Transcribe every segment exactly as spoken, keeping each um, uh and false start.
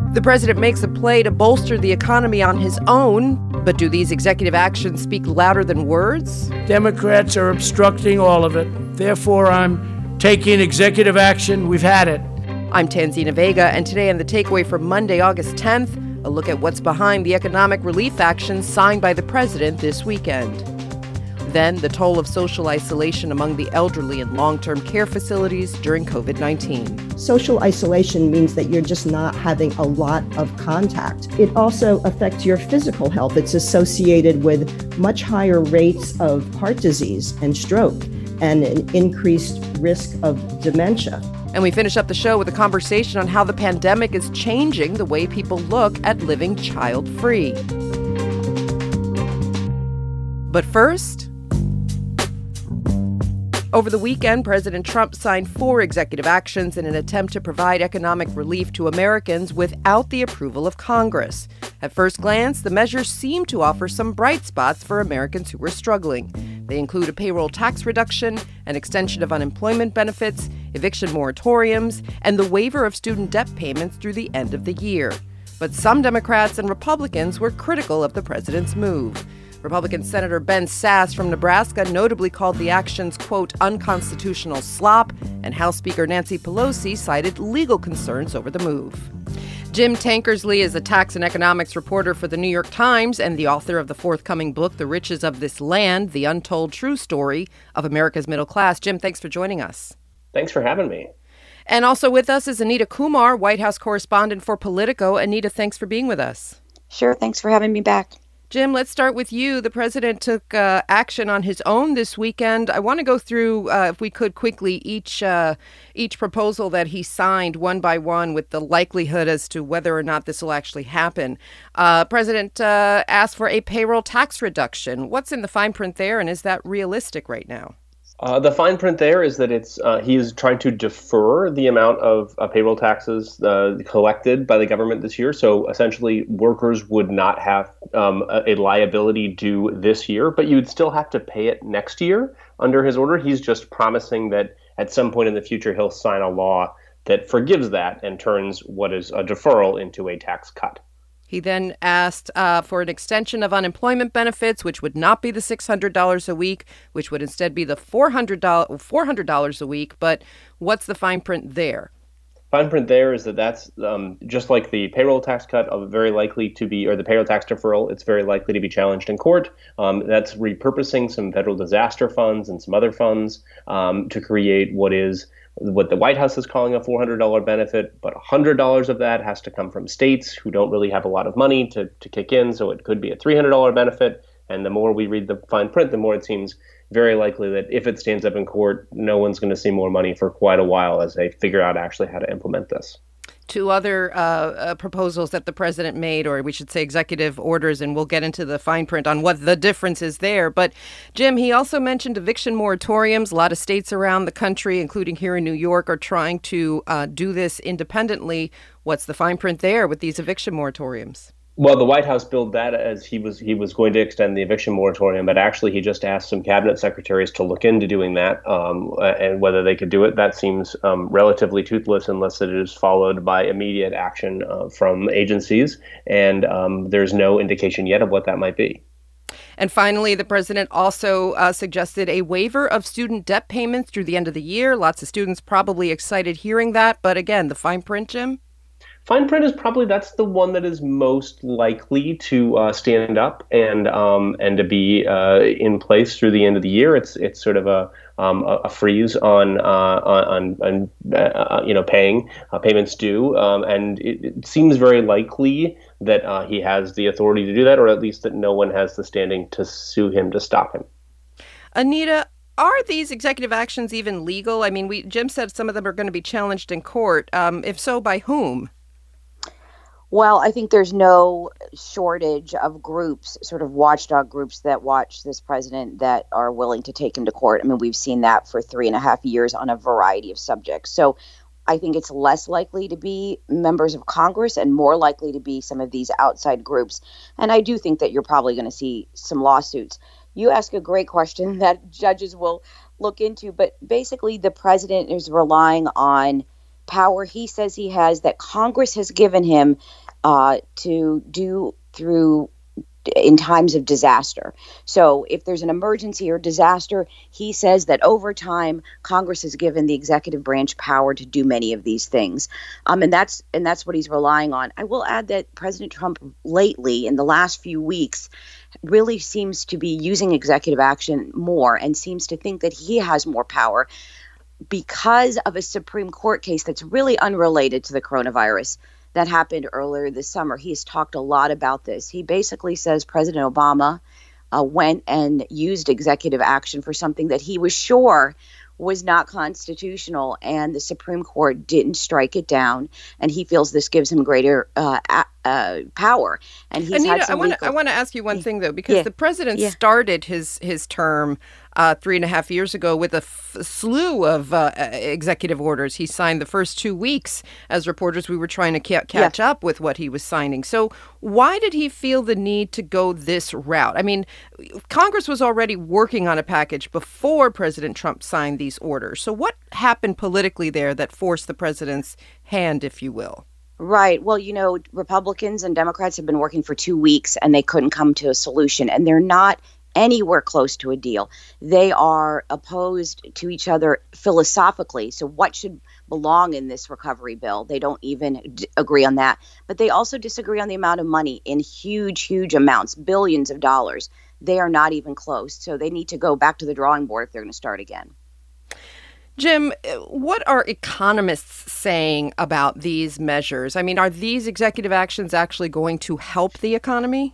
The president makes a play to bolster the economy on his own, but do these executive actions speak louder than words? Democrats are obstructing all of it. Therefore, I'm taking executive action. We've had it. I'm Tanzina Vega, and today on The Takeaway for Monday, August tenth, a look at what's behind the economic relief actions signed by the president this weekend. Then, the toll of social isolation among the elderly in long-term care facilities during covid nineteen. Social isolation means that you're just not having a lot of contact. It also affects your physical health. It's associated with much higher rates of heart disease and stroke and an increased risk of dementia. And we finish up the show with a conversation on how the pandemic is changing the way people look at living child-free. But first, over the weekend, President Trump signed four executive actions in an attempt to provide economic relief to Americans without the approval of Congress. At first glance, the measures seem to offer some bright spots for Americans who are struggling. They include a payroll tax reduction, an extension of unemployment benefits, eviction moratoriums, and the waiver of student debt payments through the end of the year. But some Democrats and Republicans were critical of the president's move. Republican Senator Ben Sasse from Nebraska notably called the actions, quote, unconstitutional slop, and House Speaker Nancy Pelosi cited legal concerns over the move. Jim Tankersley is a tax and economics reporter for the New York Times and the author of the forthcoming book, The Riches of This Land, The Untold True Story of America's Middle Class. Jim, thanks for joining us. Thanks for having me. And also with us is Anita Kumar, White House correspondent for Politico. Anita, thanks for being with us. Sure, thanks for having me back. Jim, let's start with you. The president took uh, action on his own this weekend. I want to go through, uh, if we could quickly, each uh, each proposal that he signed one by one with the likelihood as to whether or not this will actually happen. Uh, President uh, asked for a payroll tax reduction. What's in the fine print there, and is that realistic right now? Uh, the fine print there is that it's uh, he is trying to defer the amount of uh, payroll taxes uh, collected by the government this year. So essentially, workers would not have um, a, a liability due this year, but you'd still have to pay it next year under his order. He's just promising that at some point in the future, he'll sign a law that forgives that and turns what is a deferral into a tax cut. He then asked uh, for an extension of unemployment benefits, which would not be the six hundred dollars a week, which would instead be the four hundred dollars four hundred dollars a week. But what's the fine print there? Fine print there is that that's um, just like the payroll tax cut, of very likely to be, or the payroll tax deferral, it's very likely to be challenged in court. Um, that's repurposing some federal disaster funds and some other funds um, to create what is what the White House is calling a four hundred dollars benefit, but one hundred dollars of that has to come from states who don't really have a lot of money to, to kick in, so it could be a three hundred dollars benefit. And the more we read the fine print, the more it seems very likely that if it stands up in court, no one's going to see more money for quite a while as they figure out actually how to implement this. Two other uh, uh, proposals that the president made, or we should say executive orders, and we'll get into the fine print on what the difference is there. But, Jim, he also mentioned eviction moratoriums. A lot of states around the country, including here in New York, are trying to uh, do this independently. What's the fine print there with these eviction moratoriums? Well, the White House billed that as he was he was going to extend the eviction moratorium, but actually he just asked some cabinet secretaries to look into doing that um, and whether they could do it. That seems um, relatively toothless unless it is followed by immediate action uh, from agencies. And um, there's no indication yet of what that might be. And finally, the president also uh, suggested a waiver of student debt payments through the end of the year. Lots of students probably excited hearing that. But again, the fine print, Jim? Fine print is probably that's the one that is most likely to uh, stand up and um, and to be uh, in place through the end of the year. It's it's sort of a um, a freeze on uh, on, on uh, you know paying uh, payments due, um, and it, it seems very likely that uh, he has the authority to do that, or at least that no one has the standing to sue him to stop him. Anita, are these executive actions even legal? I mean, we Jim said some of them are going to be challenged in court. Um, if so, by whom? Well, I think there's no shortage of groups, sort of watchdog groups that watch this president that are willing to take him to court. I mean, we've seen that for three and a half years on a variety of subjects. So I think it's less likely to be members of Congress and more likely to be some of these outside groups. And I do think that you're probably going to see some lawsuits. You ask a great question that judges will look into, but basically the president is relying on power he says he has that Congress has given him uh, to do through in times of disaster. So if there's an emergency or disaster, he says that over time, Congress has given the executive branch power to do many of these things. Um, and that's and that's what he's relying on. I will add that President Trump lately, in the last few weeks, really seems to be using executive action more and seems to think that he has more power because of a Supreme Court case that's really unrelated to the coronavirus that happened earlier this summer. He has talked a lot about this. He basically says President Obama uh, went and used executive action for something that he was sure was not constitutional, and the Supreme Court didn't strike it down, and he feels this gives him greater uh, uh, power. And he's Anita, had some I want to legal- I want to ask you one thing though, because Yeah. the president Yeah. started his his term uh, three and a half years ago with a f- slew of uh, executive orders. He signed the first two weeks. As reporters, we were trying to ca- catch up with what he was signing. So why did he feel the need to go this route? I mean, Congress was already working on a package before President Trump signed these orders. So what happened politically there that forced the president's hand, if you will? Right. Well, you know, Republicans and Democrats have been working for two weeks and they couldn't come to a solution, and they're not anywhere close to a deal. They are opposed to each other philosophically. So what should belong in this recovery bill? They don't even d- agree on that. But they also disagree on the amount of money in huge, huge amounts, billions of dollars. They are not even close. So they need to go back to the drawing board if they're going to start again. Jim, what are economists saying about these measures? I mean, are these executive actions actually going to help the economy?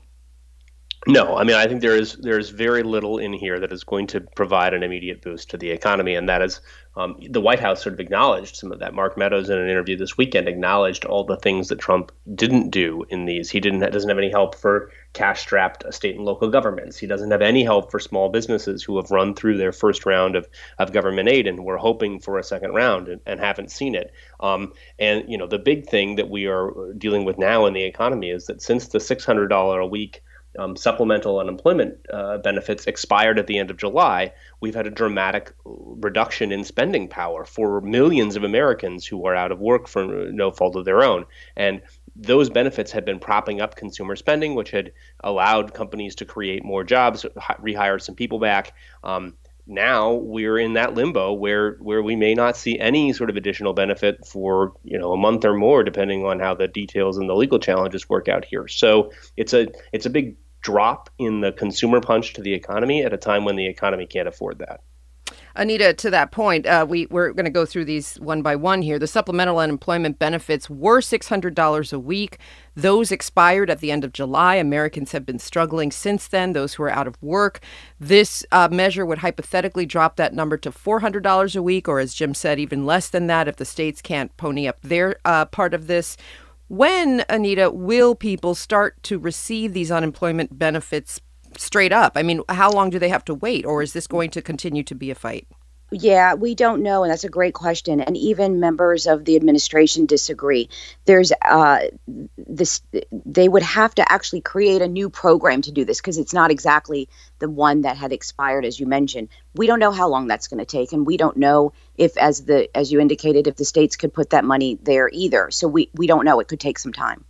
No, I mean, I think there is there is very little in here that is going to provide an immediate boost to the economy, and that is um, the White House sort of acknowledged some of that. Mark Meadows, in an interview this weekend, acknowledged all the things that Trump didn't do in these. He didn't doesn't have any help for cash-strapped state and local governments. He doesn't have any help for small businesses who have run through their first round of, of government aid and were hoping for a second round and, and haven't seen it. Um, and you know, the big thing that we are dealing with now in the economy is that since the six hundred dollars a week Um, supplemental unemployment uh, benefits expired at the end of July, we've had a dramatic reduction in spending power for millions of Americans who are out of work for no fault of their own. And those benefits had been propping up consumer spending, which had allowed companies to create more jobs, rehire some people back. Um, now we're in that limbo where where we may not see any sort of additional benefit for, you know, a month or more, depending on how the details and the legal challenges work out here. So it's a it's a big drop in the consumer punch to the economy at a time when the economy can't afford that. Anita, to that point, uh, we, we're going to go through these one by one here. The supplemental unemployment benefits were six hundred dollars a week. Those expired at the end of July. Americans have been struggling since then, those who are out of work. This uh, measure would hypothetically drop that number to four hundred dollars a week, or as Jim said, even less than that if the states can't pony up their uh, part of this. When, Anita, will people start to receive these unemployment benefits straight up? I mean, how long do they have to wait, or is this going to continue to be a fight? Yeah, we don't know, and that's a great question. And even members of the administration disagree. There's uh, this; they would have to actually create a new program to do this because it's not exactly the one that had expired, as you mentioned. We don't know how long that's going to take, and we don't know if, as the as you indicated, if the states could put that money there either. So we we don't know. It could take some time.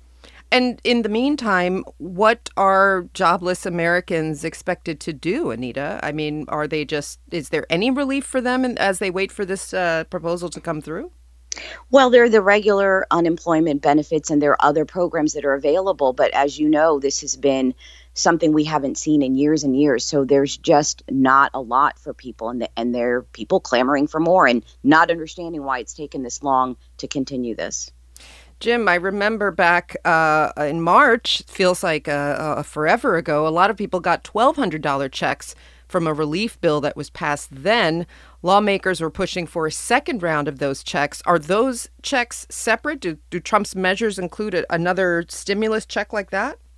And in the meantime, what are jobless Americans expected to do, Anita? I mean, are they just, is there any relief for them in, as they wait for this uh, proposal to come through? Well, there are the regular unemployment benefits and there are other programs that are available. But as you know, this has been something we haven't seen in years and years. So there's just not a lot for people. And, the, and there are people clamoring for more and not understanding why it's taken this long to continue this. Jim, I remember back uh, in March, feels like uh, uh, forever ago, a lot of people got twelve hundred dollars checks from a relief bill that was passed then. Lawmakers were pushing for a second round of those checks. Are those checks separate? Do, do Trump's measures include a, another stimulus check like that?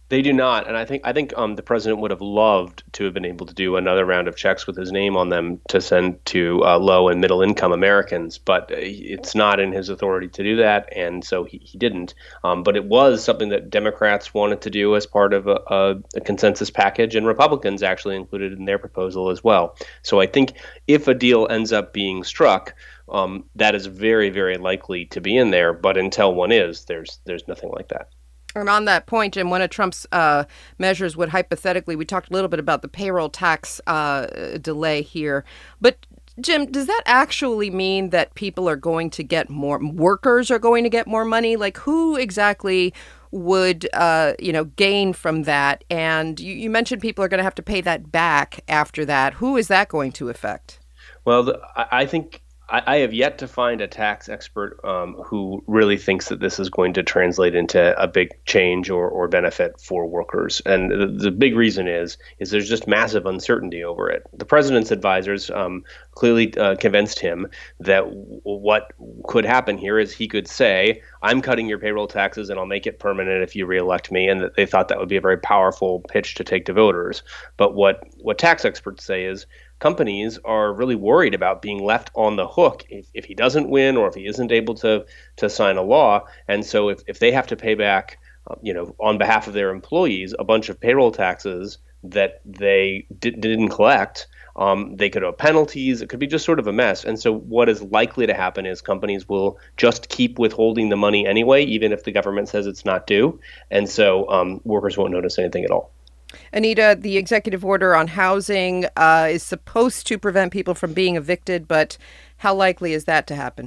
They do not, and I think I think um, the president would have loved to have been able to do another round of checks with his name on them to send to uh, low and middle income Americans, but it's not in his authority to do that, and so he, he didn't. Um, but it was something that Democrats wanted to do as part of a, a, a consensus package, and Republicans actually included in their proposal as well. So I think if a deal ends up being struck, um, that is very, very likely to be in there. But until one is, there's there's nothing like that. And on that point, Jim, one of Trump's uh, measures would hypothetically, we talked a little bit about the payroll tax uh, delay here. But, Jim, does that actually mean that people are going to get more, workers are going to get more money? Like, who exactly would, uh, you know, gain from that? And you, you mentioned people are going to have to pay that back after that. Who is that going to affect? Well, the, I, I think... I have yet to find a tax expert um, who really thinks that this is going to translate into a big change or, or benefit for workers. And the, the big reason is is there's just massive uncertainty over it. The president's advisors um, clearly uh, convinced him that w- what could happen here is he could say, I'm cutting your payroll taxes and I'll make it permanent if you reelect me, and that they thought that would be a very powerful pitch to take to voters. But what, what tax experts say is, companies are really worried about being left on the hook if, if he doesn't win or if he isn't able to to sign a law. And so if, if they have to pay back, uh, you know, on behalf of their employees, a bunch of payroll taxes that they di- didn't collect, um, they could owe penalties. It could be just sort of a mess. And so what is likely to happen is companies will just keep withholding the money anyway, even if the government says it's not due. And so um, workers won't notice anything at all. Anita, the executive order on housing uh, is supposed to prevent people from being evicted, but how likely is that to happen?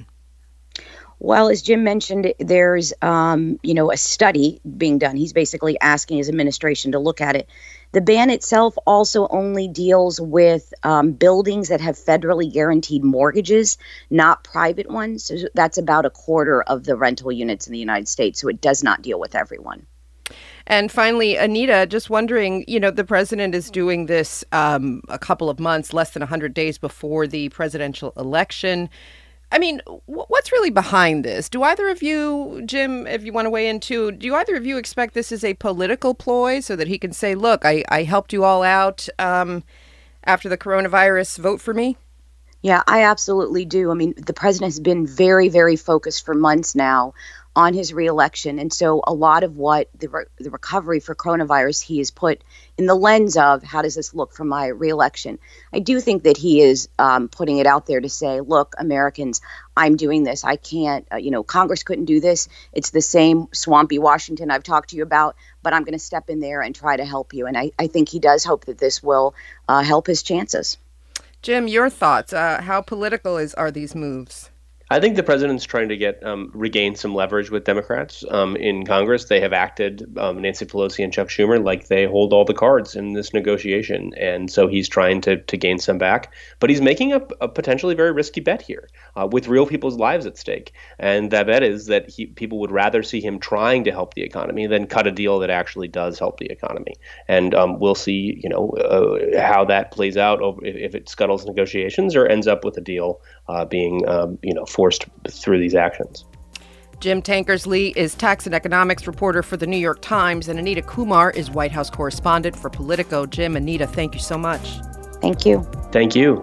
Well, as Jim mentioned, there's, um, you know, a study being done. He's basically asking his administration to look at it. The ban itself also only deals with um, buildings that have federally guaranteed mortgages, not private ones. So that's about a quarter of the rental units in the United States. So it does not deal with everyone. And finally, Anita, just wondering, you know, the president is doing this um, a couple of months, less than one hundred days before the presidential election. I mean, what's really behind this? Do either of you, Jim, if you want to weigh in too, do either of you expect this is a political ploy so that he can say, look, I, I helped you all out um, after the coronavirus, vote for me? Yeah, I absolutely do. I mean, the president has been very, very focused for months now on his reelection. And so a lot of what the, re- the recovery for coronavirus he has put in the lens of how does this look for my reelection. I do think that he is um, putting it out there to say, look, Americans, I'm doing this. I can't, uh, you know, Congress couldn't do this. It's the same swampy Washington I've talked to you about, but I'm going to step in there and try to help you. And I, I think he does hope that this will uh, help his chances. Jim, your thoughts? Uh, how political is are these moves? I think the president's trying to get um, regain some leverage with Democrats um, in Congress. They have acted, um, Nancy Pelosi and Chuck Schumer, like they hold all the cards in this negotiation. And so he's trying to to gain some back. But he's making a, a potentially very risky bet here uh, with real people's lives at stake. And that bet is that he, people would rather see him trying to help the economy than cut a deal that actually does help the economy. And um, we'll see, you know, uh, how that plays out over, if, if it scuttles negotiations or ends up with a deal uh, being, um, you know, forced through these actions. Jim Tankersley is tax and economics reporter for the New York Times, and Anita Kumar is White House correspondent for Politico. Jim, Anita, thank you so much. Thank you. Thank you.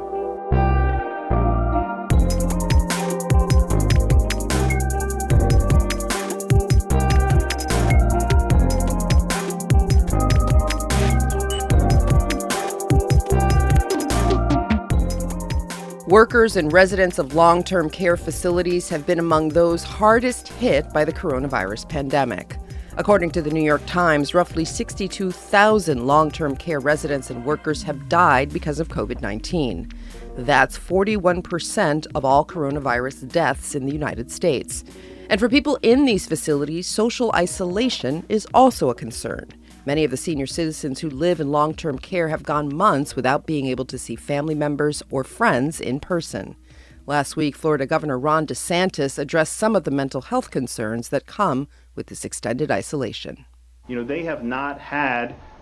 Workers and residents of long-term care facilities have been among those hardest hit by the coronavirus pandemic. According to the New York Times, roughly sixty-two thousand long-term care residents and workers have died because of covid nineteen. That's forty-one percent of all coronavirus deaths in the United States. And for people in these facilities, social isolation is also a concern. Many of the senior citizens who live in long-term care have gone months without being able to see family members or friends in person. Last week, Florida Governor Ron DeSantis addressed some of the mental health concerns that come with this extended isolation. You know, they have not had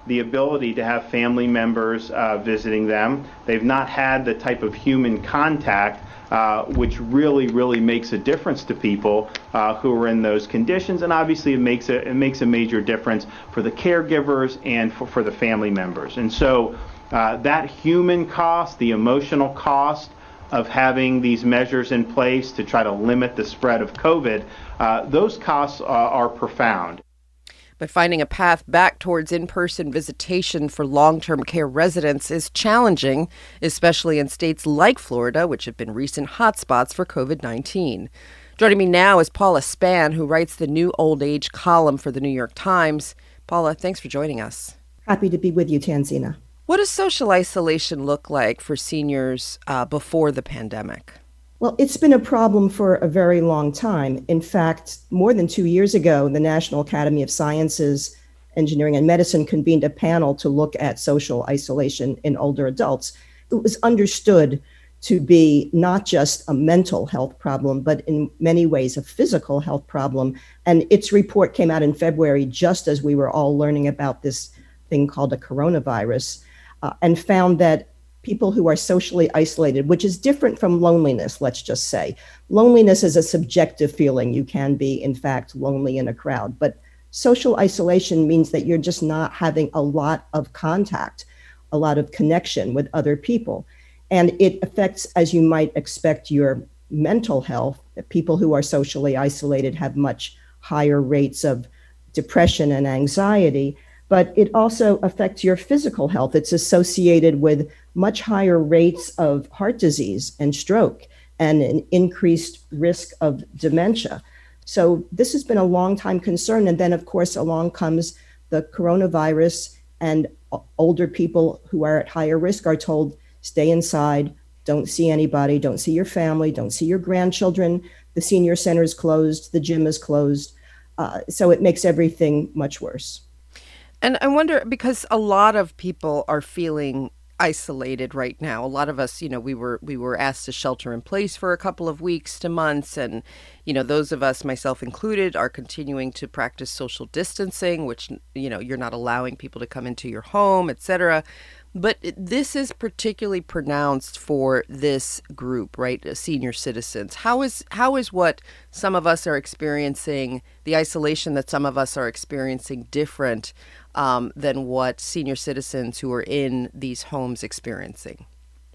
the ability to have family members uh, visiting them. They've not had the type of human contact uh, which really, really makes a difference to people uh, who are in those conditions. And obviously it makes a, it makes a major difference for the caregivers and for, for the family members. And so uh, that human cost, the emotional cost of having these measures in place to try to limit the spread of COVID, uh, those costs uh, are profound. But finding a path back towards in-person visitation for long-term care residents is challenging, especially in states like Florida, which have been recent hotspots for COVID nineteen. Joining me now is Paula Spann, who writes the new old age column for the New York Times. Paula, thanks for joining us. Happy to be with you, Tanzina. What does social isolation look like for seniors uh, before the pandemic? Well, it's been a problem for a very long time. In fact, more than two years ago, the National Academy of Sciences, Engineering, and Medicine convened a panel to look at social isolation in older adults. It was understood to be not just a mental health problem, but in many ways a physical health problem. And its report came out in February, just as we were all learning about this thing called a coronavirus, uh, and found that people who are socially isolated, which is different from loneliness, let's just say. Loneliness is a subjective feeling. You can be, in fact, lonely in a crowd. But social isolation means that you're just not having a lot of contact, a lot of connection with other people. And it affects, as you might expect, your mental health. People who are socially isolated have much higher rates of depression and anxiety. But it also affects your physical health. It's associated with much higher rates of heart disease and stroke and an increased risk of dementia. So this has been a long time concern. And then, of course, along comes the coronavirus, and older people who are at higher risk are told, stay inside, don't see anybody, don't see your family, don't see your grandchildren. The senior center is closed, the gym is closed. Uh, so it makes everything much worse. And I wonder, because a lot of people are feeling isolated right now. A lot of us, you know, we were we were asked to shelter in place for a couple of weeks to months. And, you know, those of us, myself included, are continuing to practice social distancing, which, you know, you're not allowing people to come into your home, et cetera. But this is particularly pronounced for this group, right? Senior citizens. How is how is what some of us are experiencing, the isolation that some of us are experiencing, different um, than what senior citizens who are in these homes experiencing?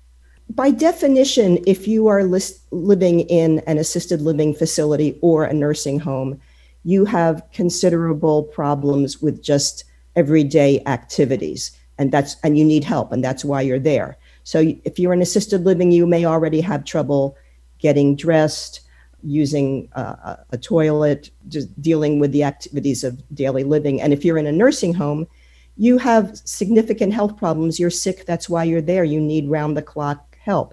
By definition, if you are list, living in an assisted living facility or a nursing home, you have considerable problems with just everyday activities. And that's and you need help, and that's why you're there. So if you're in assisted living, you may already have trouble getting dressed, using uh, a toilet, just dealing with the activities of daily living. And if you're in a nursing home, you have significant health problems. You're sick. That's why you're there. You need round-the-clock help.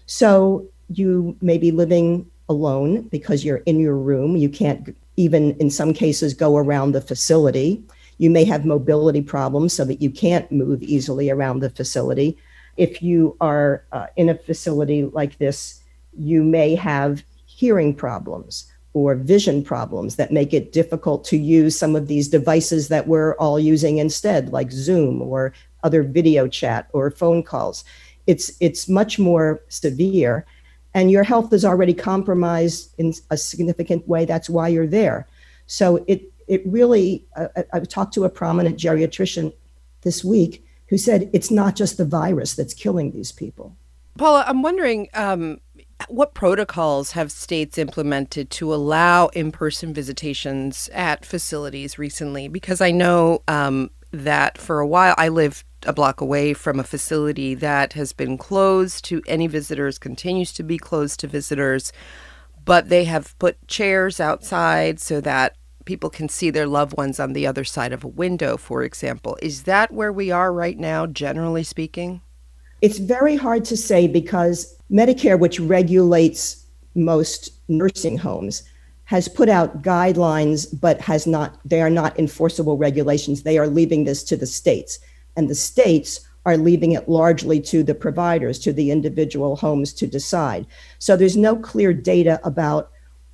So you may be living alone because you're in your room. You can't even, in some cases, go around the facility. You may have mobility problems so that you can't move easily around the facility. If you are uh, in a facility like this, you may have hearing problems or vision problems that make it difficult to use some of these devices that we're all using instead, like Zoom or other video chat or phone calls. It's, it's much more severe, and your health is already compromised in a significant way. That's why you're there. So it It really, uh, I talked to a prominent geriatrician this week who said it's not just the virus that's killing these people. Paula, I'm wondering um, what protocols have states implemented to allow in-person visitations at facilities recently? Because I know um, that for a while, I live a block away from a facility that has been closed to any visitors, continues to be closed to visitors, but they have put chairs outside so that people can see their loved ones on the other side of a window, for example. Is that where we are right now, generally speaking? It's very hard to say because Medicare, which regulates most nursing homes, has put out guidelines, but has not, they are not enforceable regulations. They are leaving this to the states. And the states are leaving it largely to the providers, to the individual homes to decide. So there's no clear data about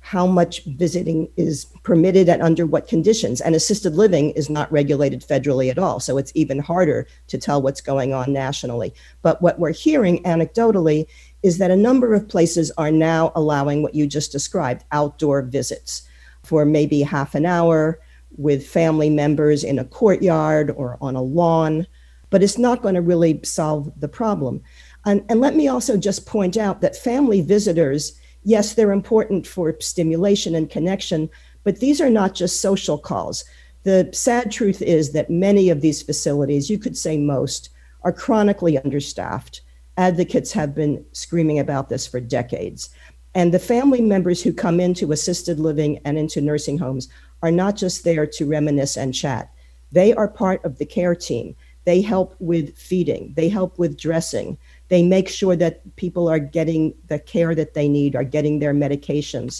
how much visiting is permitted and under what conditions. And assisted living is not regulated federally at all, so it's even harder to tell what's going on nationally. But what we're hearing anecdotally is that a number of places are now allowing what you just described, outdoor visits for maybe half an hour with family members in a courtyard or on a lawn, but it's not going to really solve the problem. And, and let me also just point out that family visitors, yes, they're important for stimulation and connection, but these are not just social calls. The sad truth is that many of these facilities, you could say most, are chronically understaffed. Advocates have been screaming about this for decades. And the family members who come into assisted living and into nursing homes are not just there to reminisce and chat. They are part of the care team. They help with feeding. They help with dressing. They make sure that people are getting the care that they need, are getting their medications.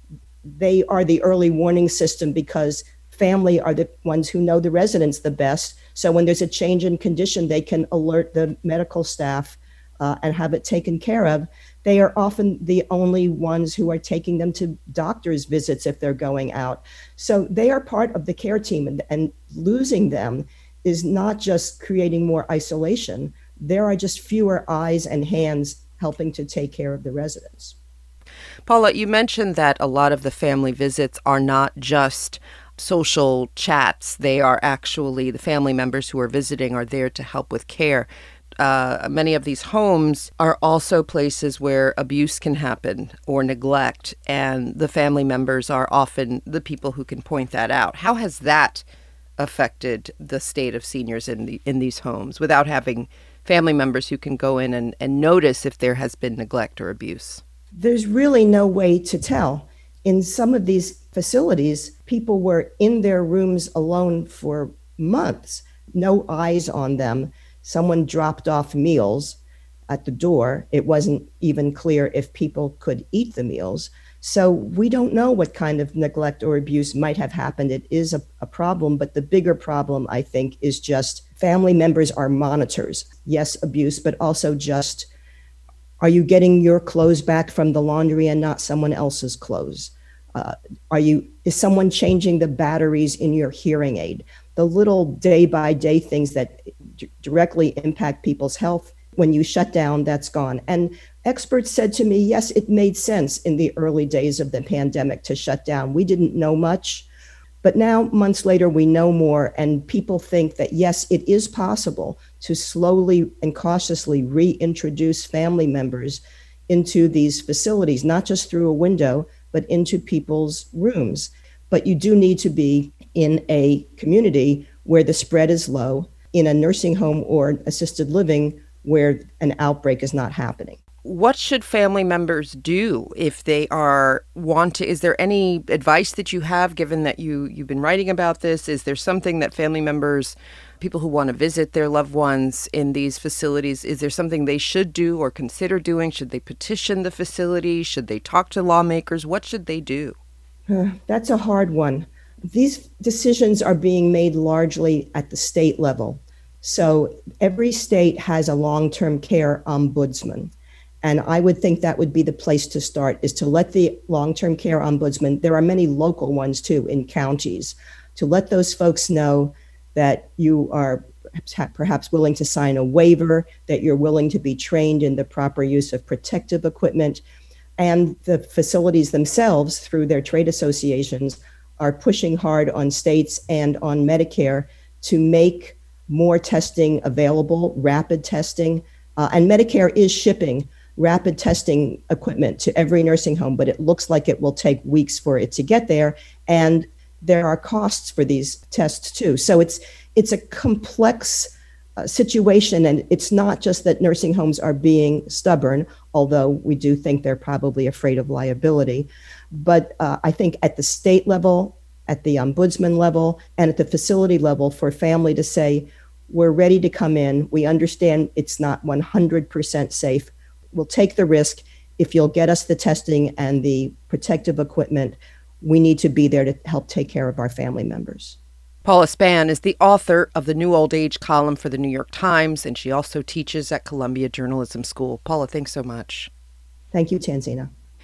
They are the early warning system because family are the ones who know the residents the best. So when there's a change in condition, they can alert the medical staff uh, and have it taken care of. They are often the only ones who are taking them to doctor's visits if they're going out. So they are part of the care team, and, and losing them is not just creating more isolation. There are just fewer eyes and hands helping to take care of the residents. Paula, you mentioned that a lot of the family visits are not just social chats. They are actually, the family members who are visiting are there to help with care. Uh, many of these homes are also places where abuse can happen or neglect, and the family members are often the people who can point that out. How has that affected the state of seniors in the in these homes without having family members who can go in and, and notice if there has been neglect or abuse? There's really no way to tell. In some of these facilities, people were in their rooms alone for months, no eyes on them. Someone dropped off meals at the door. It wasn't even clear if people could eat the meals. So we don't know what kind of neglect or abuse might have happened. It is a, a problem, but the bigger problem, I think, is just family members are monitors. Yes, abuse, but also just, are you getting your clothes back from the laundry and not someone else's clothes? Uh, are you, is someone changing the batteries in your hearing aid? The little day-by-day things that d- directly impact people's health. When you shut down, that's gone. And experts said to me, yes, it made sense in the early days of the pandemic to shut down. We didn't know much, but now months later, we know more. And people think that, yes, it is possible to slowly and cautiously reintroduce family members into these facilities, not just through a window, but into people's rooms. But you do need to be in a community where the spread is low, in a nursing home or assisted living where an outbreak is not happening. What should family members do if they are want to? Is there any advice that you have, given that you, you've been writing about this? Is there something that family members, people who want to visit their loved ones in these facilities, is there something they should do or consider doing? Should they petition the facility? Should they talk to lawmakers? What should they do? Uh, that's a hard one. These decisions are being made largely at the state level. So every state has a long-term care ombudsman. And I would think that would be the place to start, is to let the long-term care ombudsman, there are many local ones too in counties, to let those folks know that you are perhaps willing to sign a waiver, that you're willing to be trained in the proper use of protective equipment. And the facilities themselves, through their trade associations, are pushing hard on states and on Medicare to make more testing available, rapid testing. Uh, and Medicare is shipping rapid testing equipment to every nursing home, but it looks like it will take weeks for it to get there. And there are costs for these tests too. So it's it's a complex uh, situation. And it's not just that nursing homes are being stubborn, although we do think they're probably afraid of liability. But uh, I think at the state level, at the ombudsman level, and at the facility level, for family to say, we're ready to come in. We understand it's not one hundred percent safe. We'll take the risk. If you'll get us the testing and the protective equipment, we need to be there to help take care of our family members. Paula Spann is the author of the New Old Age column for the New York Times, and she also teaches at Columbia Journalism School. Paula, thanks so much. Thank you, Tanzina.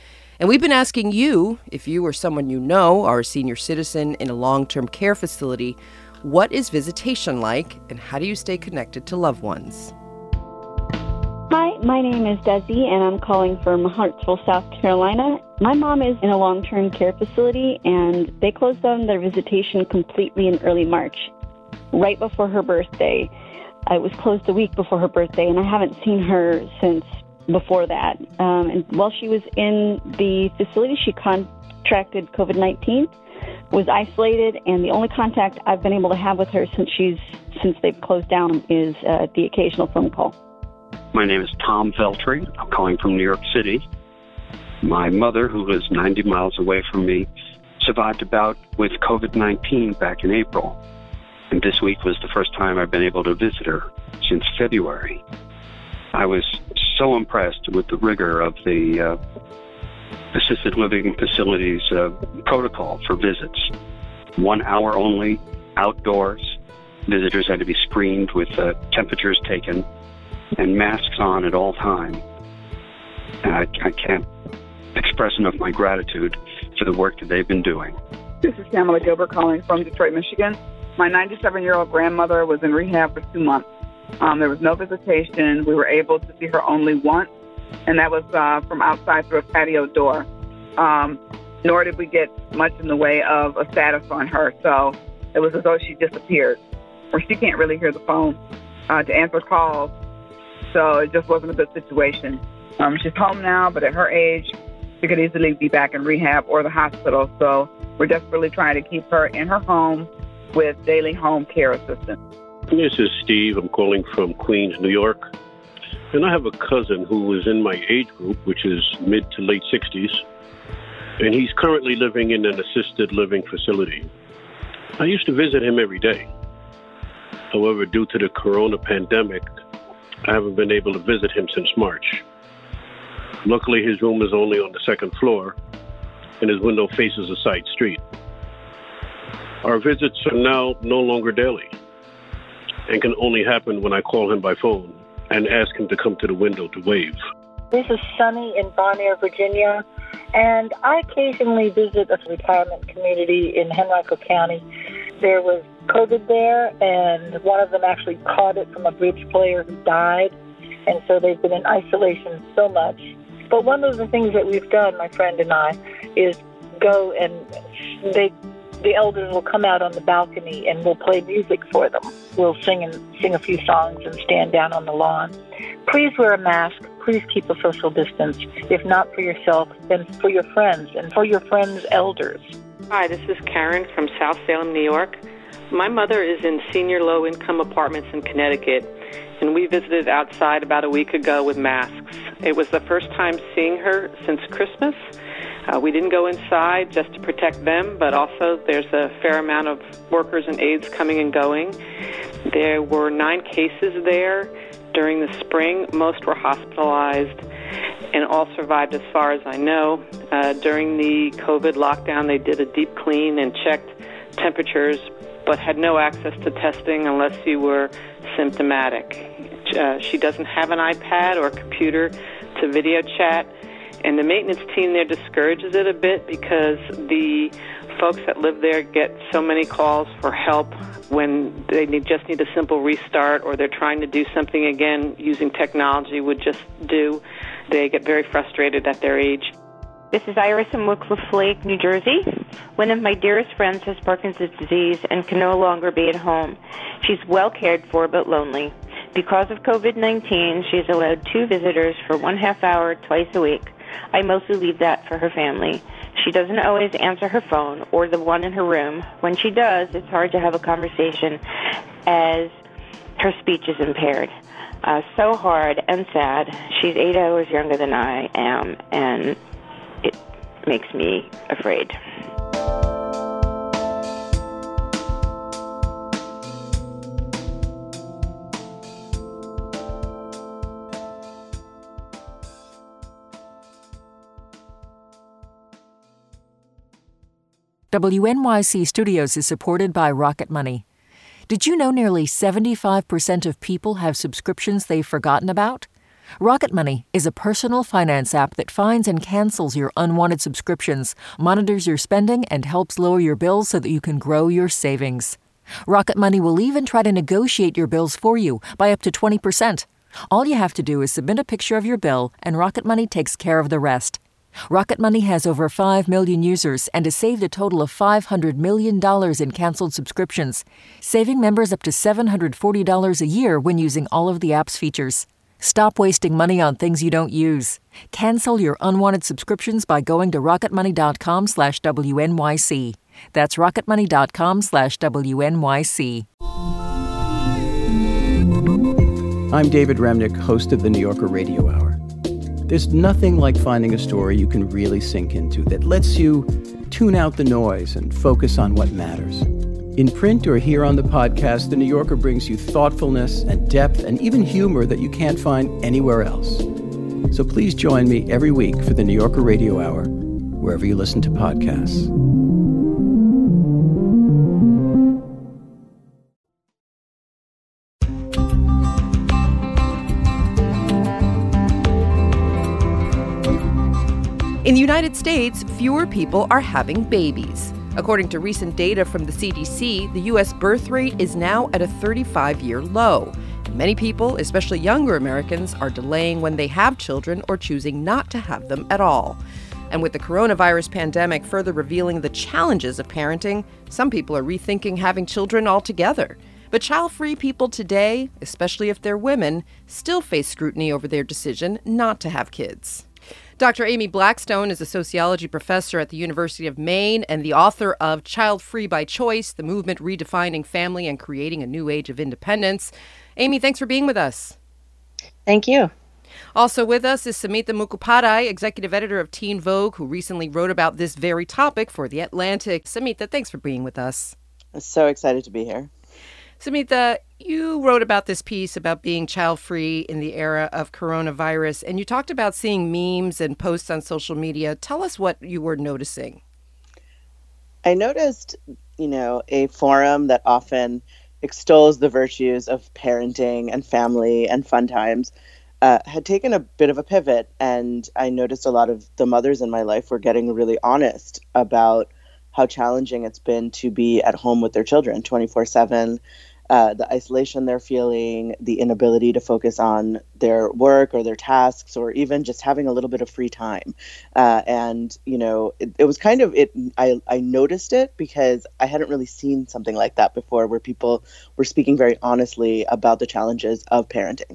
And we've been asking you, if you or someone you know are a senior citizen in a long-term care facility, what is visitation like, and how do you stay connected to loved ones? Hi, my name is Desi, and I'm calling from Hartsville, South Carolina. My mom is in a long-term care facility, and they closed down their visitation completely in early March, right before her birthday. It was closed a week before her birthday, and I haven't seen her since before that. Um, and while she was in the facility, she contracted COVID nineteen, was isolated, and the only contact I've been able to have with her since she's since they've closed down is uh, the occasional phone call. My name is Tom Veltri. I'm calling from New York City. My mother, who was ninety miles away from me, survived a bout with COVID nineteen back in April. And this week was the first time I've been able to visit her since February. I was so impressed with the rigor of the uh, assisted living facilities uh, protocol for visits. One hour only, outdoors. Visitors had to be screened with uh, temperatures taken and masks on at all time. And I, I can't express enough my gratitude for the work that they've been doing. This is Pamela Gilbert calling from Detroit, Michigan. My ninety-seven-year-old grandmother was in rehab for two months. Um, there was no visitation. We were able to see her only once, and that was uh, from outside through a patio door. Um, nor did we get much in the way of a status on her, so it was as though she disappeared, or she can't really hear the phone uh, to answer calls, so it just wasn't a good situation. Um, she's home now, but at her age, she could easily be back in rehab or the hospital, so we're desperately trying to keep her in her home with daily home care assistance. This is Steve. I'm calling from Queens, New York. And I have a cousin who is in my age group, which is mid to late sixties. And he's currently living in an assisted living facility. I used to visit him every day. However, due to the corona pandemic, I haven't been able to visit him since March. Luckily, his room is only on the second floor, and his window faces a side street. Our visits are now no longer daily and can only happen when I call him by phone and ask him to come to the window to wave. This is Sunny in Bon Air, Virginia, and I occasionally visit a retirement community in Henrico County. There was COVID there, and one of them actually caught it from a bridge player who died, and so they've been in isolation so much. But one of the things that we've done, my friend and I, is go and they the elders will come out on the balcony and we'll play music for them. We'll sing and sing a few songs and stand down on the lawn. Please wear a mask. Please keep a social distance. If not for yourself, then for your friends and for your friends' elders. Hi, this is Karen from South Salem, New York. My mother is in senior low-income apartments in Connecticut, and we visited outside about a week ago with masks. It was the first time seeing her since Christmas. Uh, we didn't go inside just to protect them, but also there's a fair amount of workers and aides coming and going. There were nine cases there during the spring. Most were hospitalized, and all survived as far as I know. Uh, during the COVID lockdown, they did a deep clean and checked temperatures, but had no access to testing unless you were symptomatic. Uh, she doesn't have an iPad or computer to video chat, and the maintenance team there discourages it a bit because the folks that live there get so many calls for help when they need, just need a simple restart, or they're trying to do something again using technology would just do. They get very frustrated at their age. This is Iris in Wickliffe Lake, New Jersey. One of my dearest friends has Parkinson's disease and can no longer be at home. She's well cared for but lonely. Because of COVID nineteen, she's allowed two visitors for one half hour twice a week. I mostly leave that for her family. She doesn't always answer her phone or the one in her room. When she does, it's hard to have a conversation as her speech is impaired. Uh, so hard and sad. She's eight hours younger than I am, and it makes me afraid. W N Y C Studios is supported by Rocket Money. Did you know nearly seventy-five percent of people have subscriptions they've forgotten about? Rocket Money is a personal finance app that finds and cancels your unwanted subscriptions, monitors your spending, and helps lower your bills so that you can grow your savings. Rocket Money will even try to negotiate your bills for you by up to twenty percent. All you have to do is submit a picture of your bill, and Rocket Money takes care of the rest. Rocket Money has over five million users and has saved a total of five hundred million dollars in canceled subscriptions, saving members up to seven hundred forty dollars a year when using all of the app's features. Stop wasting money on things you don't use. Cancel your unwanted subscriptions by going to rocketmoney.com slash WNYC. That's rocketmoney.com slash WNYC. I'm David Remnick, host of the New Yorker Radio Hour. There's nothing like finding a story you can really sink into that lets you tune out the noise and focus on what matters. In print or here on the podcast, The New Yorker brings you thoughtfulness and depth and even humor that you can't find anywhere else. So please join me every week for The New Yorker Radio Hour, wherever you listen to podcasts. In the United States, fewer people are having babies. According to recent data from the C D C, the U S birth rate is now at a thirty-five-year low. Many people, especially younger Americans, are delaying when they have children or choosing not to have them at all. And with the coronavirus pandemic further revealing the challenges of parenting, some people are rethinking having children altogether. But child-free people today, especially if they're women, still face scrutiny over their decision not to have kids. Doctor Amy Blackstone is a sociology professor at the University of Maine and the author of Child Free by Choice, The Movement Redefining Family and Creating a New Age of Independence. Amy, thanks for being with us. Thank you. Also with us is Samita Mukhopadhyay, executive editor of Teen Vogue, who recently wrote about this very topic for The Atlantic. Samita, thanks for being with us. I'm so excited to be here. Samita, you wrote about this piece about being child-free in the era of coronavirus, and you talked about seeing memes and posts on social media. Tell us what you were noticing. I noticed, you know, a forum that often extols the virtues of parenting and family and fun times uh, had taken a bit of a pivot, and I noticed a lot of the mothers in my life were getting really honest about how challenging it's been to be at home with their children twenty-four seven. Uh, the isolation they're feeling, the inability to focus on their work or their tasks, or even just having a little bit of free time. Uh, and, you know, it, it was kind of, it. I, I noticed it because I hadn't really seen something like that before, where people were speaking very honestly about the challenges of parenting.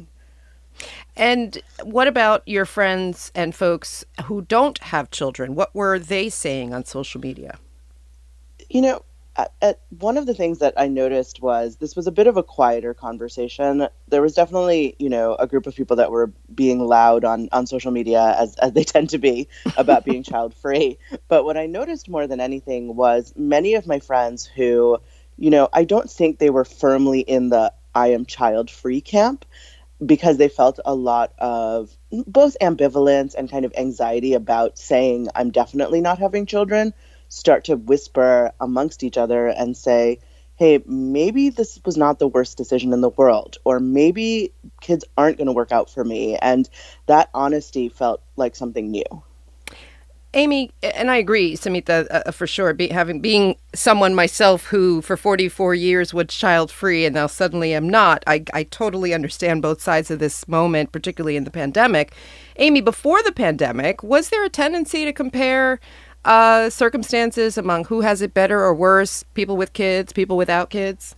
And what about your friends and folks who don't have children? What were they saying on social media? You know, At one of the things that I noticed was this was a bit of a quieter conversation. There was definitely, you know, a group of people that were being loud on, on social media, as, as they tend to be, about being child-free. But what I noticed more than anything was many of my friends who, you know, I don't think they were firmly in the I am child-free camp, because they felt a lot of both ambivalence and kind of anxiety about saying, I'm definitely not having children, start to whisper amongst each other and say, hey, maybe this was not the worst decision in the world, or maybe kids aren't going to work out for me. And that honesty felt like something new. Amy, and I agree, Samita, uh, for sure, be, having being someone myself who for forty-four years was child-free and now suddenly am not, I, I totally understand both sides of this moment, particularly in the pandemic. Amy, before the pandemic, was there a tendency to compare Uh, circumstances among who has it better or worse, people with kids, people without kids?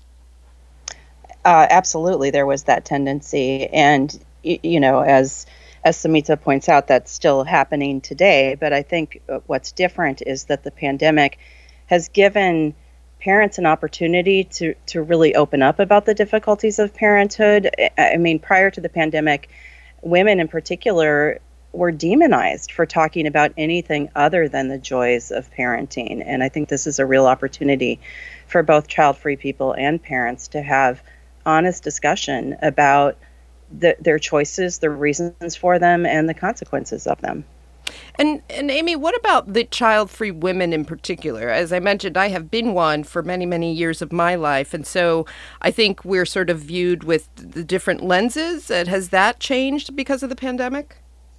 Uh, absolutely, there was that tendency. And, y- you know, as as Samita points out, that's still happening today. But I think what's different is that the pandemic has given parents an opportunity to, to really open up about the difficulties of parenthood. I mean, prior to the pandemic, women in particular were demonized for talking about anything other than the joys of parenting. And I think this is a real opportunity for both child-free people and parents to have honest discussion about the, their choices, the reasons for them, and the consequences of them. And and Amy, what about the child-free women in particular? As I mentioned, I have been one for many, many years of my life. And so I think we're sort of viewed with the different lenses. And has that changed because of the pandemic?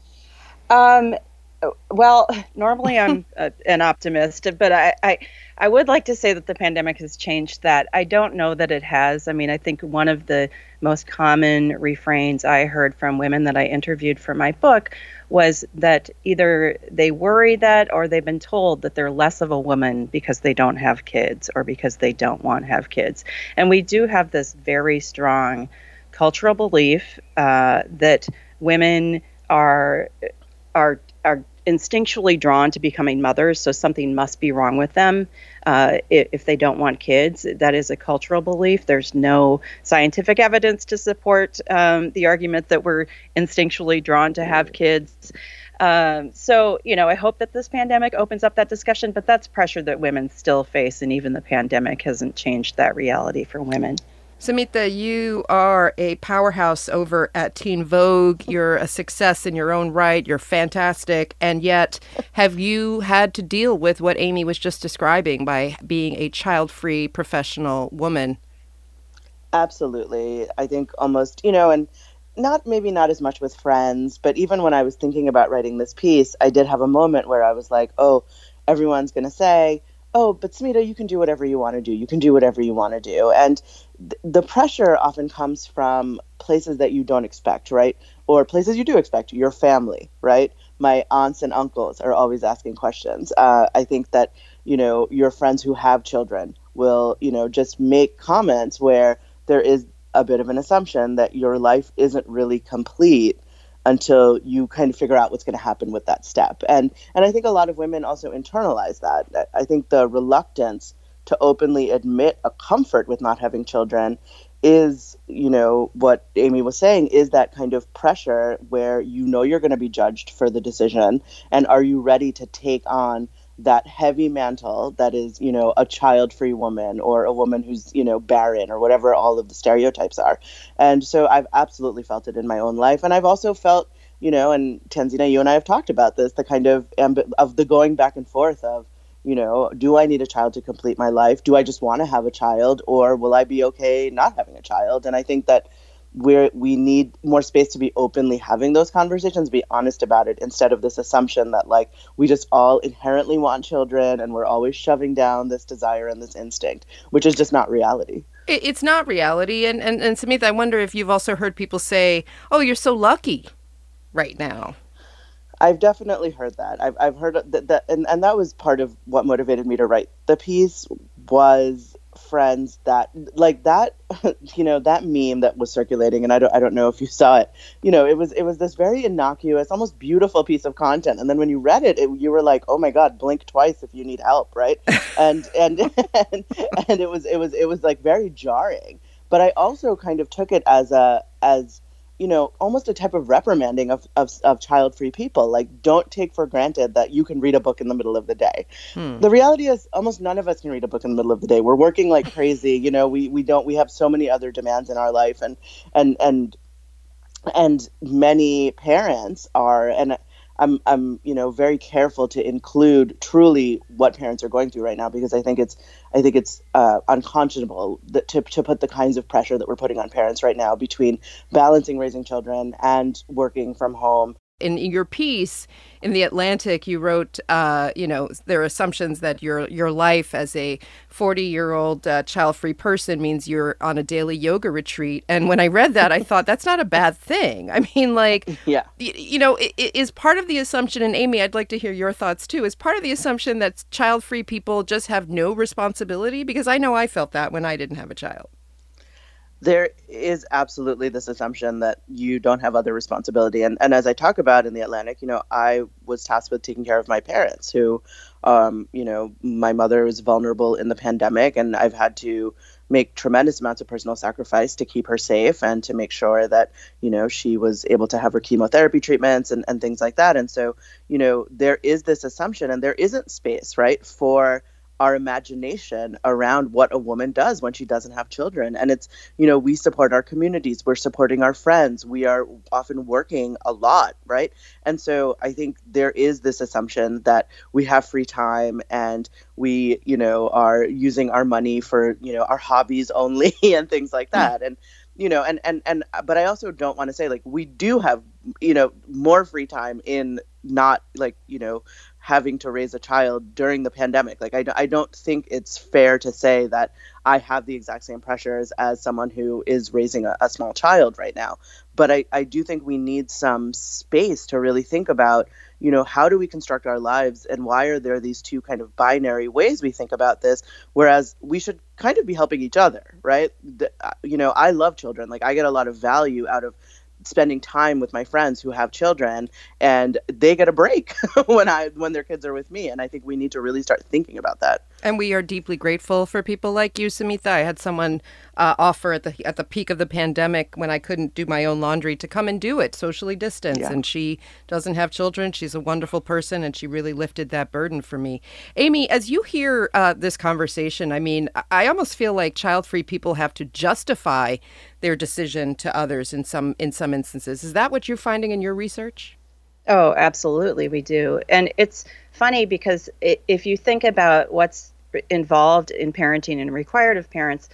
Um, well, normally I'm a, an optimist, but I, I, I would like to say that the pandemic has changed that. I don't know that it has. I mean, I think one of the most common refrains I heard from women that I interviewed for my book was that either they worry that or they've been told that they're less of a woman because they don't have kids or because they don't want to have kids. And we do have this very strong cultural belief uh, that women are are are instinctually drawn to becoming mothers, so something must be wrong with them uh, if, if they don't want kids. That is a cultural belief. There's no scientific evidence to support um, the argument that we're instinctually drawn to have kids. Um, so, you know, I hope that this pandemic opens up that discussion, but that's pressure that women still face, and even the pandemic hasn't changed that reality for women. Samhita, you are a powerhouse over at Teen Vogue. You're a success in your own right. You're fantastic. And yet, have you had to deal with what Amy was just describing by being a child-free professional woman? Absolutely. I think almost, you know, and not maybe not as much with friends, but even when I was thinking about writing this piece, I did have a moment where I was like, oh, everyone's going to say, oh, but Samhita, you can do whatever you want to do. You can do whatever you want to do. And th- the pressure often comes from places that you don't expect, right? Or places you do expect, your family, right? My aunts and uncles are always asking questions. Uh, I think that, you know, your friends who have children will, you know, just make comments where there is a bit of an assumption that your life isn't really complete until you kind of figure out what's going to happen with that step. And and I think a lot of women also internalize that. I think the reluctance to openly admit a comfort with not having children is, you know, what Amy was saying, is that kind of pressure where you know you're going to be judged for the decision. And are you ready to take on that heavy mantle that is, you know, a child-free woman or a woman who's, you know, barren or whatever all of the stereotypes are. And so I've absolutely felt it in my own life. And I've also felt, you know, and Tanzina, you and I have talked about this, the kind of amb- of the going back and forth of, you know, do I need a child to complete my life? Do I just want to have a child, or will I be okay not having a child? And I think that we're, we need more space to be openly having those conversations, be honest about it, instead of this assumption that, like, we just all inherently want children and we're always shoving down this desire and this instinct, which is just not reality. It's not reality. And, and, and Samhita, I wonder if you've also heard people say, oh, you're so lucky right now. I've definitely heard that. I've I've heard that, that and, and that was part of what motivated me to write the piece, was friends that like that, you know, that meme that was circulating, and I don't I don't know if you saw it. You know, it was it was this very innocuous, almost beautiful piece of content, and then when you read it, it you were like, oh my God, blink twice if you need help, right? and and and and it was it was it was like very jarring. But I also kind of took it as a as you know, almost a type of reprimanding of, of, of child-free people. Like, don't take for granted that you can read a book in the middle of the day. Hmm. The reality is almost none of us can read a book in the middle of the day. We're working like crazy. You know, we, we don't, we have so many other demands in our life, and, and, and, and many parents are, and I'm, I'm, you know, very careful to include truly what parents are going through right now, because I think it's, I think it's uh, unconscionable that to to put the kinds of pressure that we're putting on parents right now between balancing raising children and working from home. In your piece in The Atlantic, you wrote, uh, you know, there are assumptions that your your life as a forty-year-old uh, child-free person means you're on a daily yoga retreat. And when I read that, I thought that's not a bad thing. I mean, like, yeah, y- you know, it, it is part of the assumption, and Amy, I'd like to hear your thoughts too, is part of the assumption that child-free people just have no responsibility? Because I know I felt that when I didn't have a child. There is absolutely this assumption that you don't have other responsibility. And, and as I talk about in The Atlantic, you know, I was tasked with taking care of my parents who, um, you know, my mother was vulnerable in the pandemic, and I've had to make tremendous amounts of personal sacrifice to keep her safe and to make sure that, you know, she was able to have her chemotherapy treatments and, and things like that. And so, you know, there is this assumption, and there isn't space, right, for our imagination around what a woman does when she doesn't have children. And it's, you know, we support our communities, we're supporting our friends, we are often working a lot, right? And so I think there is this assumption that we have free time and we, you know, are using our money for, you know, our hobbies only and things like that. And you know, and, and, and, but I also don't want to say, like, we do have, you know, more free time in not, like, you know, having to raise a child during the pandemic. Like, I, I don't think it's fair to say that I have the exact same pressures as someone who is raising a, a small child right now. But I, I do think we need some space to really think about, you know, how do we construct our lives and why are there these two kind of binary ways we think about this, whereas we should kind of be helping each other, right? The, you know, I love children. Like, I get a lot of value out of spending time with my friends who have children, and they get a break when I when their kids are with me. And I think we need to really start thinking about that. And we are deeply grateful for people like you, Samhita. I had someone uh, offer at the at the peak of the pandemic, when I couldn't do my own laundry, to come and do it socially distanced. Yeah. And she doesn't have children. She's a wonderful person, and she really lifted that burden for me. Amy, as you hear uh, this conversation, I mean, I almost feel like child-free people have to justify their decision to others in some in some instances. Is that what you're finding in your research? Oh, absolutely, we do. And it's funny because if you think about what's involved in parenting and required of parents,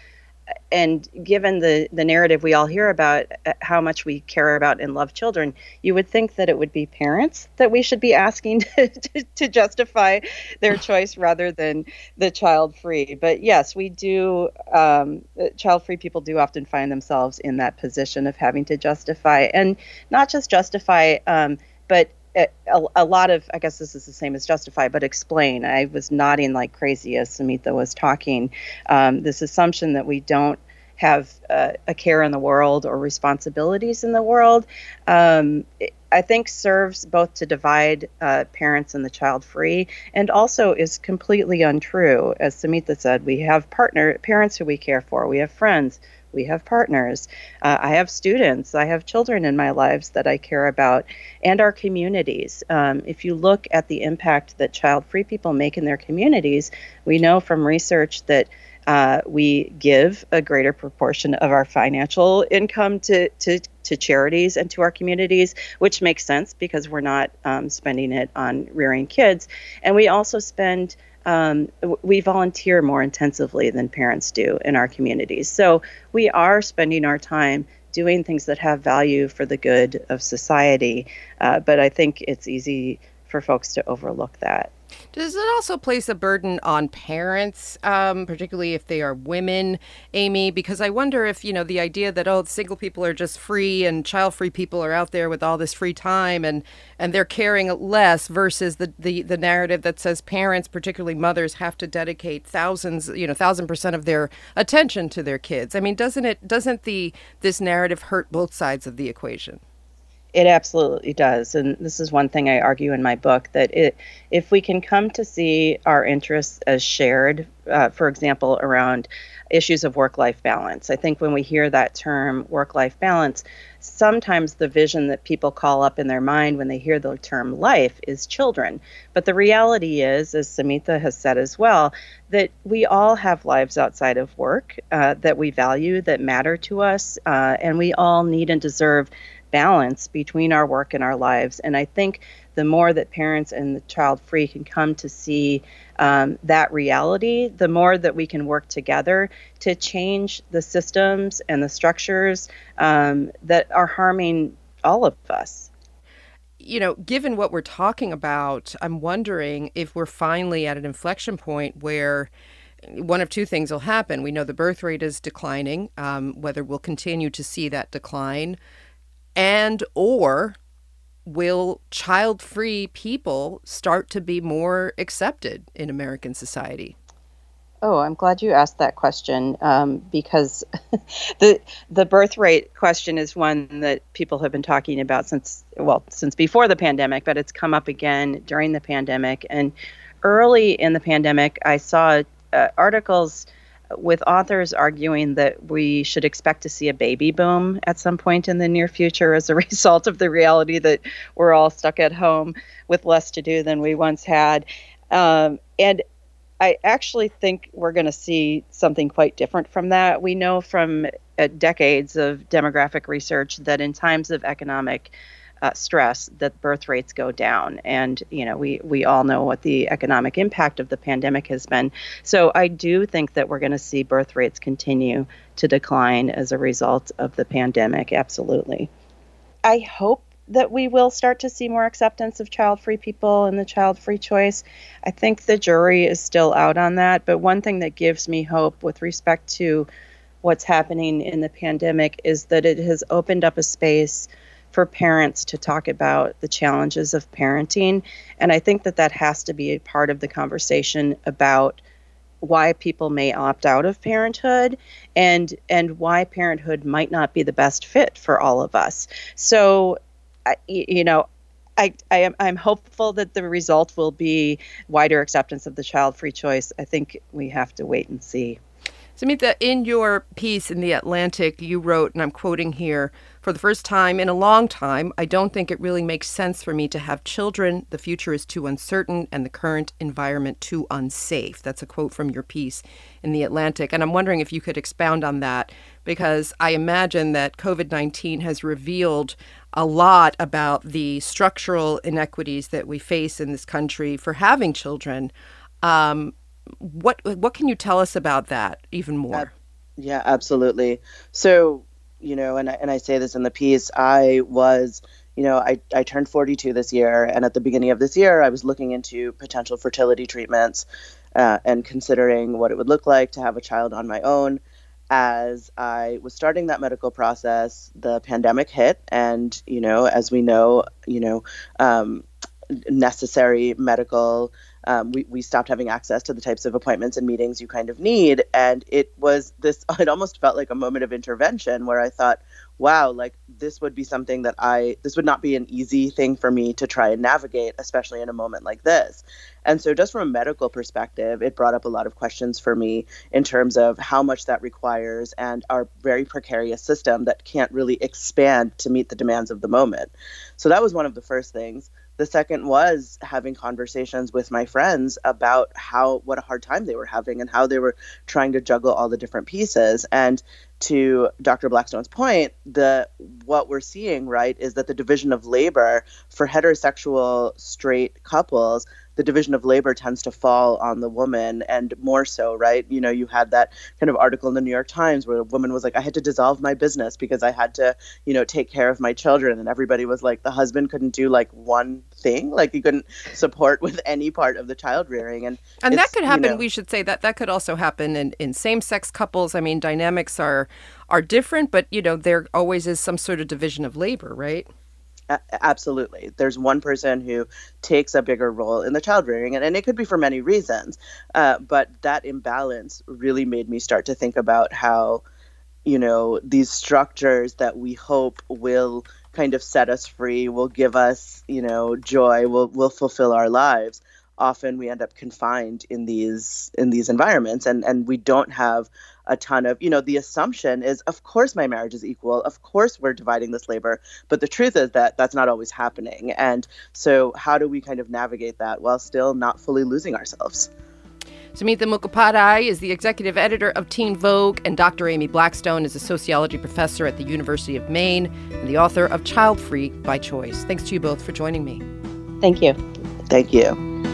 and given the, the narrative we all hear about how much we care about and love children, you would think that it would be parents that we should be asking to, to, to justify their choice rather than the child-free. But yes, we do, um, child-free people do often find themselves in that position of having to justify, and not just justify, um, but a, a lot of, I guess this is the same as justify, but explain. I was nodding like crazy as Samhita was talking. Um, this assumption that we don't have uh, a care in the world or responsibilities in the world, um, I think serves both to divide uh, parents and the child free, and also is completely untrue. As Samhita said, we have partner parents who we care for, we have friends, we have partners, uh, I have students, I have children in my lives that I care about, and our communities. Um, if you look at the impact that child-free people make in their communities, we know from research that uh, we give a greater proportion of our financial income to, to, to charities and to our communities, which makes sense because we're not um, spending it on rearing kids. And we also spend Um, we volunteer more intensively than parents do in our communities. So we are spending our time doing things that have value for the good of society. Uh, but I think it's easy for folks to overlook that. Does it also place a burden on parents, um, particularly if they are women, Amy? Because I wonder if, you know, the idea that, oh, single people are just free and child-free people are out there with all this free time and, and they're caring less, versus the, the, the narrative that says parents, particularly mothers, have to dedicate thousands, you know, thousand percent of their attention to their kids. I mean, doesn't it, doesn't the, this narrative hurt both sides of the equation? It absolutely does. And this is one thing I argue in my book, that it, if we can come to see our interests as shared, uh, for example, around issues of work-life balance. I think when we hear that term work-life balance, sometimes the vision that people call up in their mind when they hear the term life is children. But the reality is, as Samhita has said as well, that we all have lives outside of work uh, that we value, that matter to us, uh, and we all need and deserve balance between our work and our lives. And I think the more that parents and the child-free can come to see um, that reality, the more that we can work together to change the systems and the structures um, that are harming all of us. You know, given what we're talking about, I'm wondering if we're finally at an inflection point where one of two things will happen. We know the birth rate is declining, um, whether we'll continue to see that decline, and or will child-free people start to be more accepted in American society? Oh, I'm glad you asked that question, um, because the the birth rate question is one that people have been talking about since, well, since before the pandemic, but it's come up again during the pandemic. And early in the pandemic, I saw uh, articles with authors arguing that we should expect to see a baby boom at some point in the near future as a result of the reality that we're all stuck at home with less to do than we once had. Um, and I actually think we're going to see something quite different from that. We know from uh, decades of demographic research that in times of economic uh, stress, that birth rates go down. And, you know, we, we all know what the economic impact of the pandemic has been. So I do think that we're going to see birth rates continue to decline as a result of the pandemic. Absolutely. I hope that we will start to see more acceptance of child-free people and the child-free choice. I think the jury is still out on that. But one thing that gives me hope with respect to what's happening in the pandemic is that it has opened up a space for parents to talk about the challenges of parenting. And I think that that has to be a part of the conversation about why people may opt out of parenthood and and why parenthood might not be the best fit for all of us. So I, you know, I, I am I'm hopeful that the result will be wider acceptance of the child-free choice. I think we have to wait and see. Samita, in your piece in The Atlantic, you wrote, and I'm quoting here, "For the first time in a long time, I don't think it really makes sense for me to have children. The future is too uncertain and the current environment too unsafe." That's a quote from your piece in The Atlantic. And I'm wondering if you could expound on that, because I imagine that covid nineteen has revealed a lot about the structural inequities that we face in this country for having children. Um, What what can you tell us about that even more? Yeah, absolutely. So, you know, and I, and I say this in the piece, I was, you know, I, I turned forty-two this year. And at the beginning of this year, I was looking into potential fertility treatments uh, and considering what it would look like to have a child on my own. As I was starting that medical process, the pandemic hit. And, you know, as we know, you know, um, necessary medical Um, we, we stopped having access to the types of appointments and meetings you kind of need. And it was this, it almost felt like a moment of intervention where I thought, wow, like this would be something that I, this would not be an easy thing for me to try and navigate, especially in a moment like this. And so just from a medical perspective, it brought up a lot of questions for me in terms of how much that requires and our very precarious system that can't really expand to meet the demands of the moment. So that was one of the first things. The second was having conversations with my friends about how, what a hard time they were having and how they were trying to juggle all the different pieces. And to Doctor Blackstone's point, the what we're seeing, right, is that the division of labor for heterosexual straight couples, the division of labor tends to fall on the woman, and more so, right? You know, you had that kind of article in the New York Times where a woman was like, I had to dissolve my business because I had to, you know, take care of my children. And everybody was like, the husband couldn't do like one thing, like he couldn't support with any part of the child rearing. And and that could happen, you know, we should say that that could also happen in, in same-sex couples. I mean, dynamics are are different, but, you know, there always is some sort of division of labor, right? A- absolutely. There's one person who takes a bigger role in the child rearing, and, and it could be for many reasons. Uh, but that imbalance really made me start to think about how, you know, these structures that we hope will kind of set us free, will give us, you know, joy, will will fulfill our lives. Often we end up confined in these in these environments, and, and we don't have a ton of, you know, the assumption is, of course, my marriage is equal. Of course, we're dividing this labor. But the truth is that that's not always happening. And so how do we kind of navigate that while still not fully losing ourselves? Samita Mukhopadhyay is the executive editor of Teen Vogue, and Doctor Amy Blackstone is a sociology professor at the University of Maine and the author of Child Free by Choice. Thanks to you both for joining me. Thank you. Thank you.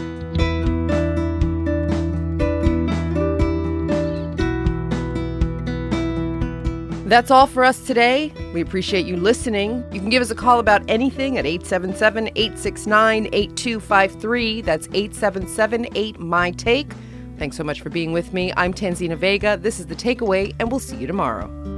That's all for us today. We appreciate you listening. You can give us a call about anything at eight seven seven, eight six nine, eight two five three. That's eight seven seven, eight, M Y, T A K E. Thanks so much for being with me. I'm Tanzina Vega. This is The Takeaway, and we'll see you tomorrow.